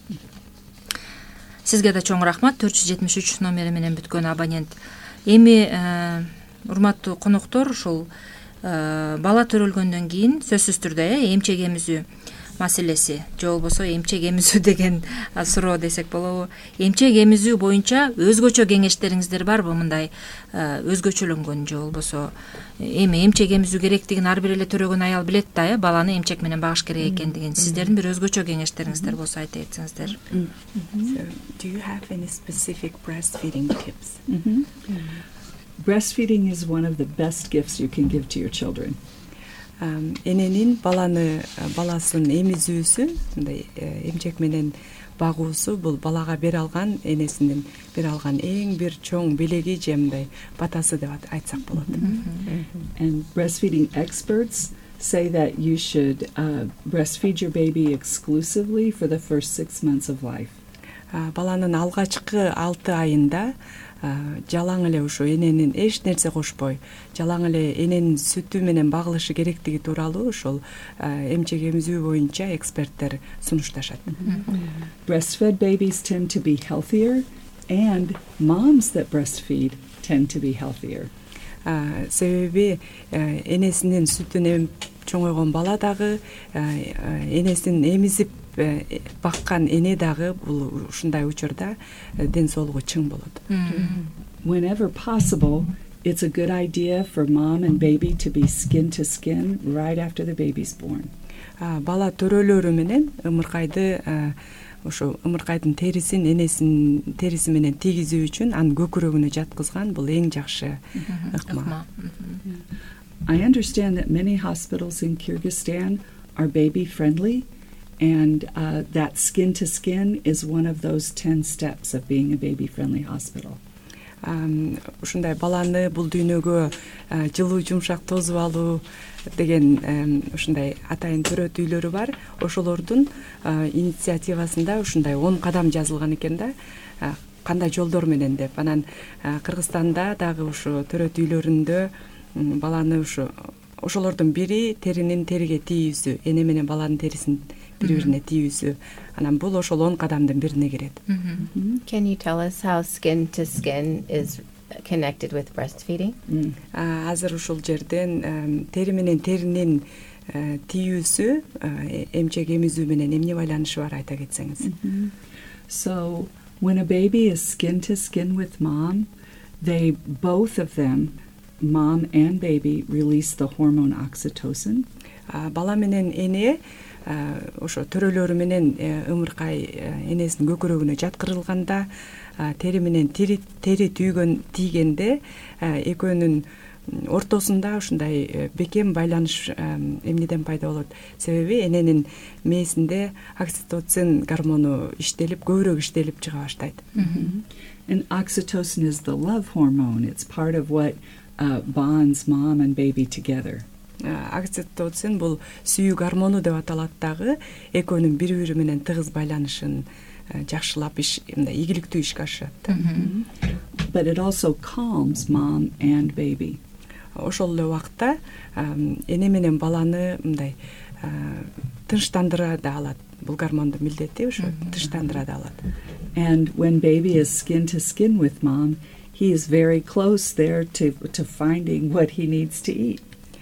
Сизге да чоң рахмат. 473 номери менен бүткөн абонент. Эми урматтуу коноктор, ушул бала төрөлгөндөн кийин сөзсүз түрдө эмчек эмизүү маселеси же болбосо эмчек эмизүү деген суроо десек болобу. Эмчек эмизүү боюнча өзгөчө кеңештериңиздер барбы? Мындай өзгөчөлөнгөн же болбосо эми эмчек эмизүү керектигин ар бир эле төрөгөн аял билет да, баланы эмчек менен багыш керек экендигин. Сиздердин бир өзгөчө кеңештериңиздер болсо айта кетсеңиздер. Do you have any specific breastfeeding tips? Breastfeeding is one of the best gifts you can give to your children. эненин баласын эмизүүсү, мындай эмчек менен багуусу бул балага бере алган, энесинен бере алган эң бир чоң белеги же мындай батасы деп айтсак болот. And breastfeeding experts say that you should breastfeed your baby exclusively for the first 6 months of life. Баланын алгачкы 6 айында жалаң эле ошо эненин эч нерсе кошпой, жалаң эле эненин сүтү менен багылышы керектиги тууралуу ошол эмчек эмизүү боюнча эксперттер сунушташат. Breastfed babies tend to be healthier, and moms that breastfeed tend to be healthier. Себеби энесинин сүтүн чоңойгон бала дагы, энесин эмизип баккан эне дагы бул ушундай учурда ден соолугу чың болот. Whenever possible, it's a good idea for mom and baby to be skin to skin right after the baby's born. Бала төрөлөрү менен ымыркайды, ошо ымыркайдын терисин энесинин териси менен тийгизүү үчүн анын көкүрөгүнө жаткызган бул эң жакшы ыкма. I understand that many hospitals in Kyrgyzstan are baby friendly, and that skin to skin is one of those 10 steps of being a baby friendly hospital. Ушундай баланы бул дүйнөгө жылуу жумшак тосуп алуу деген ушундай атайын төрөт үйлөрү бар. Ошолордун инициативасында ушундай 10 кадам жазылган экен да, кандай жолдор менен деп. Анан Кыргызстанда дагы ошо төрөт үйлөрүндө баланы ошолордун бири теринин териге тийүүсү, эне менен баланын терисин бири-бирине тийүүсү. Анан бул ошол 10 кадамдын бирине кирет. Can you tell us how skin to skin is connected with breastfeeding? Азыр ушул жерден тери менен теринин тийүүсү эмчек эмизүү менен эмне байланышы бар айта кетсеңиз. So, when a baby is skin to skin with mom, they both of them, mom and baby, release the hormone oxytocin. Бала менен эне ошо төрөлөрү менен ымыркай энесинин көкүрөгүнө жаткырылганда, тери менен тери тийгенде экөөнүн ортосунда ушундай бекем байланыш эмнеден пайда болот? Себеби эненин мээсинде окситоцин гормону иштелип, көбүрөөк иштелип чыга баштайт. And oxytocin is the love hormone. It's part of what bonds mom and baby together. Окситоцин бул сүйүү гормону деп аталат дагы, экөөнүн бири-бири менен тыгыз байланышын жакшылап ийгиликтүү ишке ашырат. But it also calms mom and baby. Ошол эле убакта эне менен баланы мындай тынчтандыра да алат. Бул гормондун милдети ошо тынчтандыра да алат. And when baby is skin to skin with mom, he is very close there to finding what he needs to eat.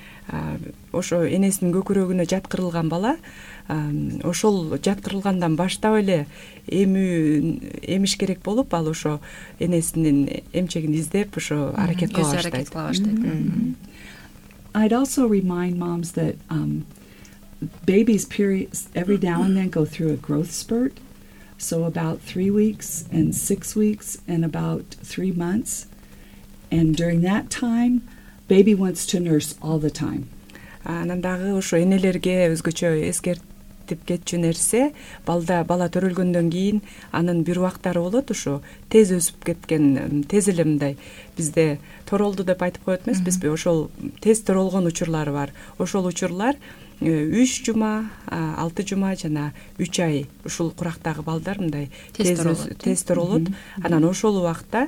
Ошо энесинин көкүрөгүнө жаткырылган бала ошол жаткырылгандан баштап эле эмиш керек болуп, ал ошо энесинин эмчегин издеп ошо аракет кыла баштайт. I'd also remind moms that babies' periods every now and then go through a growth spurt. So about 3 weeks and 6 weeks and about 3 months. And during that time, baby wants to nurse all the time. Анан дагы ошо энелерге өзгөчө эскертип кетчү нерсе, бала төрөлгөндөн кийин анын бир убактары болот, ошо тез өсүп кеткен, тез эле мындай бизде торолду деп айтып коет эмеспизби? Ошол тез торолгон учурлары бар. Ошол учурлар 3 жума, 6 жума жана 3 ай ушул курактагы балдар мындай тез торолот. Анан ошол убакта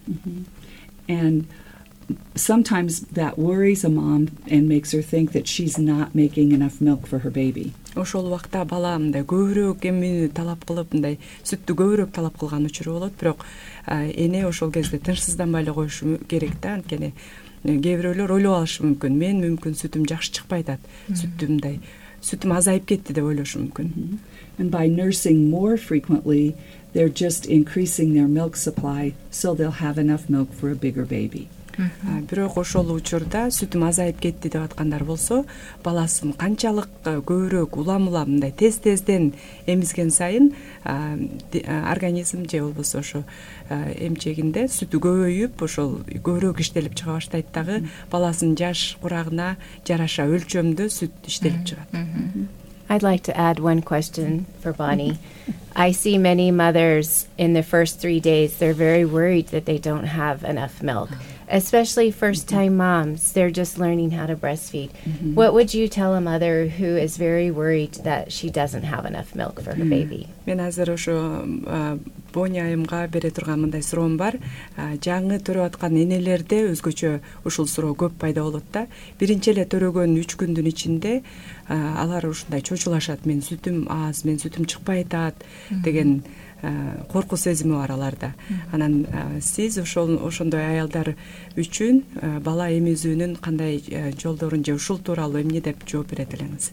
and sometimes that worries a mom and makes her think that she's not making enough milk for her baby. Ошол убакта бала мындай көбүрөөк эмини талап кылып, мындай сүттү көбүрөөк талап кылган учуру болот, бирок эне ошол кезде тынчсызданбай эле коюшу керек да, анткени кээ бирөөлөр ойлоп алышы мүмкүн, мен мүмкүн сүтүм жакшы чыкпай атат, сүтүм азайып кетти деп ойлошу мүмкүн. And by nursing more frequently, they're just increasing their milk supply so they'll have enough milk for a bigger baby. Бирок ошол учурда сүтүм азайып кетти деп аткандар болсо, баласын канчалык көбүрөөк улам мындай тезден эмизген сайын организм же болбосо ошо эмчегинде сүтү көбөйүп, ошол көбүрөөк иштелип чыга баштайт дагы, баласынын жаш курагына жараша өлчөмдө сүт иштелип чыгат. I'd like to add one question for Bonnie. I see many mothers in the first 3 days, they're very worried that they don't have enough milk, especially first-time moms. They're just learning how to breastfeed. What would you tell a mother who is very worried that she doesn't have enough milk for her baby? Мен азыр ошо Боня айымга бере турган мындай суроом бар. Жаңы төрөп аткан энелерде өзгөчө ушул суроо көп пайда болот да. Биринчи эле төрөгөн 3 күндүн ичинде алар ушундай чочулашат, мен сүтүм аз, мен сүтүм чыкпай атат деген корку сезими бар аларда. Анан сиз ошондой аялдар үчүн бала эмизүүнүн кандай жолдорун же ушул тууралуу эмне деп жооп берет элеңиз?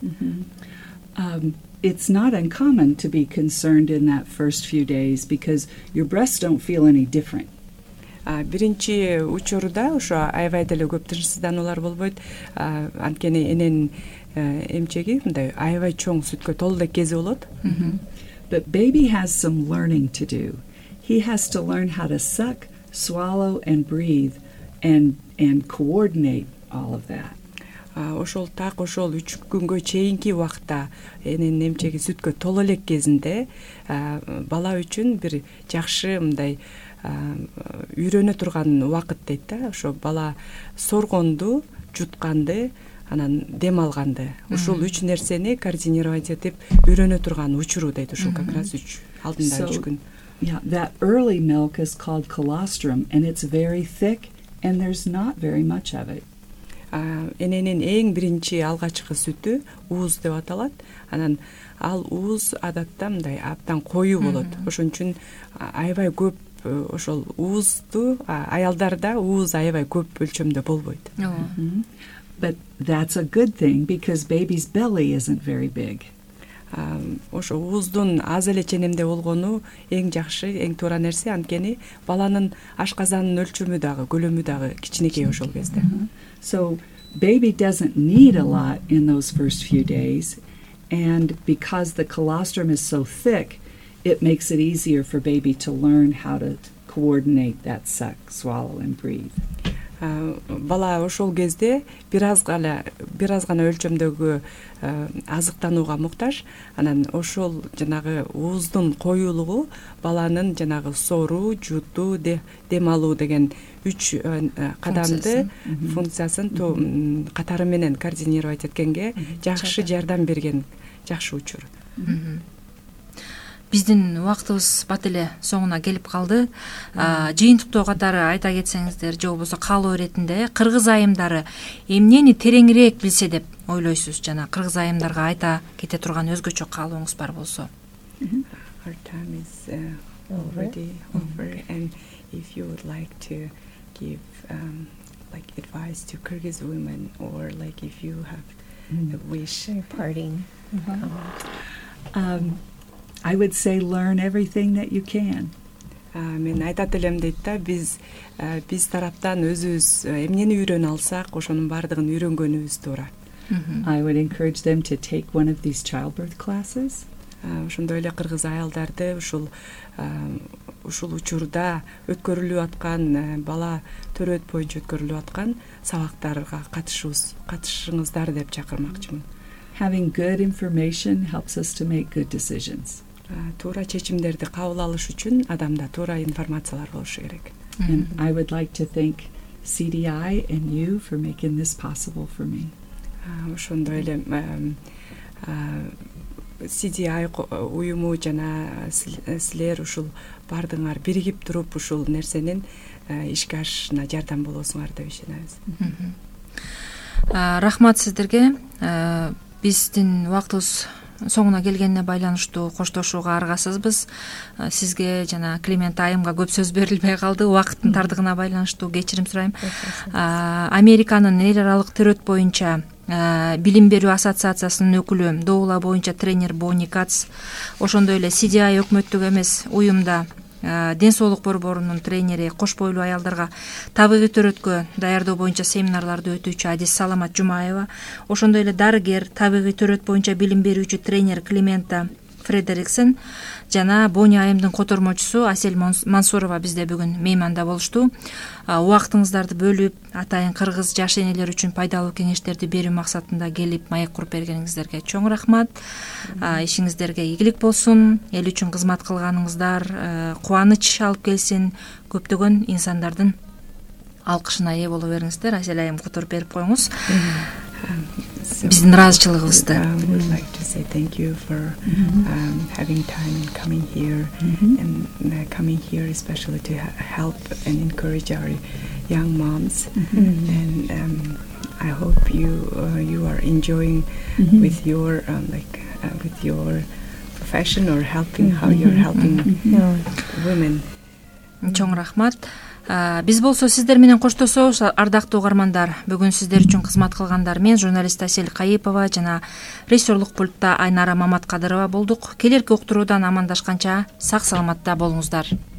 It's not uncommon to be concerned in that first few days because your breasts don't feel any different. Биринчи учурда ошо аябай деле көп тынчсыздануулар болбойт. Анткени эненин эмчеги мындай аябай чоң сүткө толуу элек кези болот. But baby has some learning to do. He has to learn how to suck, swallow, and breathe, and coordinate all of that. Ошол 3 күнгө чейинки убакта эненин эмчеги сүткө толо элек кезинде бала үчүн бир жакшы мындай үйрөнө турган убакыт дейт да. Ошо бала соргонду, жутканды, анан дем алганды, ушул 3 нерсени координировать этип үйрөнө турган учуру дейт. Ушул как раз алдында 3 күн. Yeah, that early milk is called colostrum, and it's very thick, and there's not very much of it. Эненин эң биринчи алгачкы сүтү ууз деп аталат. Анан ал ууз адатта мындай абдан коюу болот. Ошон үчүн аябай көп ошол уузду аялдарда ууз аябай көп өлчөмдө болбойт. But that's a good thing because baby's belly isn't very big. Ошо ууздун аз эле ченемде болгону эң жакшы, эң туура нерсе, анткени баланын ашказанынын өлчөмү дагы, көлөмү дагы кичинекей ошол кезде. So baby doesn't need a lot in those first few days, and because the colostrum is so thick, it makes it easier for baby to learn how to coordinate that suck, swallow, and breathe. Бала ошол кезде бир аз гана өлчөмдөгү азыктанууга муктаж. Анан ошол жанагы ууздун коюулугу баланын жанагы соруу, жутуу, дем алуу деген 3 кадамды функциясын катары менен координировать эткенге жакшы жардам берген жакшы учур. Биздин убактыбыз бат эле соңуна келип калды. Жыйынтыктоо катары айта кетсеңиздер, же болбосо каалоо иретинде кыргыз айымдары эмнени тереңирээк билсе деп ойлойсуз? Жана кыргыз айымдарга айта кете турган өзгөчө каалооңуз бар болсо. Our time is already over, and if you would like to give like advice to Kyrgyz women, or like if you have a wish, Parting. I would say learn everything that you can. Мен айтат элем дейт да, биз тараптан өзүбүз эмнени үйрөнө алсак, ошонун бардыгын үйрөнгөнүбүз туура. I would encourage them to take one of these childbirth classes. Ошондой эле кыргыз аялдарды ушул учурда өткөрүлүп аткан бала төрөт боюнча өткөрүлүп аткан сабактарга катышыңыздар деп чакырмакчымын. Having good information helps us to make good decisions. Туура чечимдерди кабыл алыш үчүн адамда туура информациялар болушу керек. And I would like to thank CDI and you for making this possible for me. Ошондой эле CDI уюму жана силер ушул бардыңар биригип туруп ушул нерсенин ишке ашышына жардам болосуңар деп ишенебиз. Рахмат сиздерге. Биздин убактыбыз соңуна келгенине байланыштуу коштошууга аргасызбыз. Сизге жана Клемент айымга көп сөз берилбей калды. Убакыттын тардыгына байланыштуу кечирим сурайм. Американын эл аралык төрөт боюнча билим берүү ассоциациясынын өкүлү, доола боюнча тренер Бонни Кац, ошондой эле CDI өкмөттүк эмес уюмда ден соолук борборунун тренери, кош бойлуу аялдарга табигый төрөткө даярдоо боюнча семинарларды өтүүчү Адис Саламат Жумаева, ошондой эле дарыгер, табигый төрөт боюнча билим берүүчү тренер Климента Фредериксен жана Бони айымдын котормочусу Асель Мансурова бизде бүгүн мейманда болушту. Убактыңыздарды бөлүп, атайын кыргыз жаш энелер үчүн пайдалуу кеңештерди берүү максатында келип маек куруп бергениңиздерге чоң рахмат. Ишиңиздерге ийгилик болсун, эл үчүн кызмат кылганыңыздар кубаныч алып келсин, көптөгөн инсандардын алкышына ээ боло бериңиздер. Асель айым которуп берип коюңуз. Биздин ыраазычылыгыбызды. Would like to say thank you for having time and coming here and coming here especially to help and encourage our young moms. And I hope you are enjoying with your with your profession or helping how you're helping women. Чоң рахмат. Биз болсо сиздер менен коштошобуз, ардактуу угармандар. Бүгүн сиздер үчүн кызмат кылгандар мен журналист Асель Кайыпова жана режиссерлук пультта Айнара Маматкадырова болдук. Келерки уктуруудан амандашканча сак саламатта болуңуздар.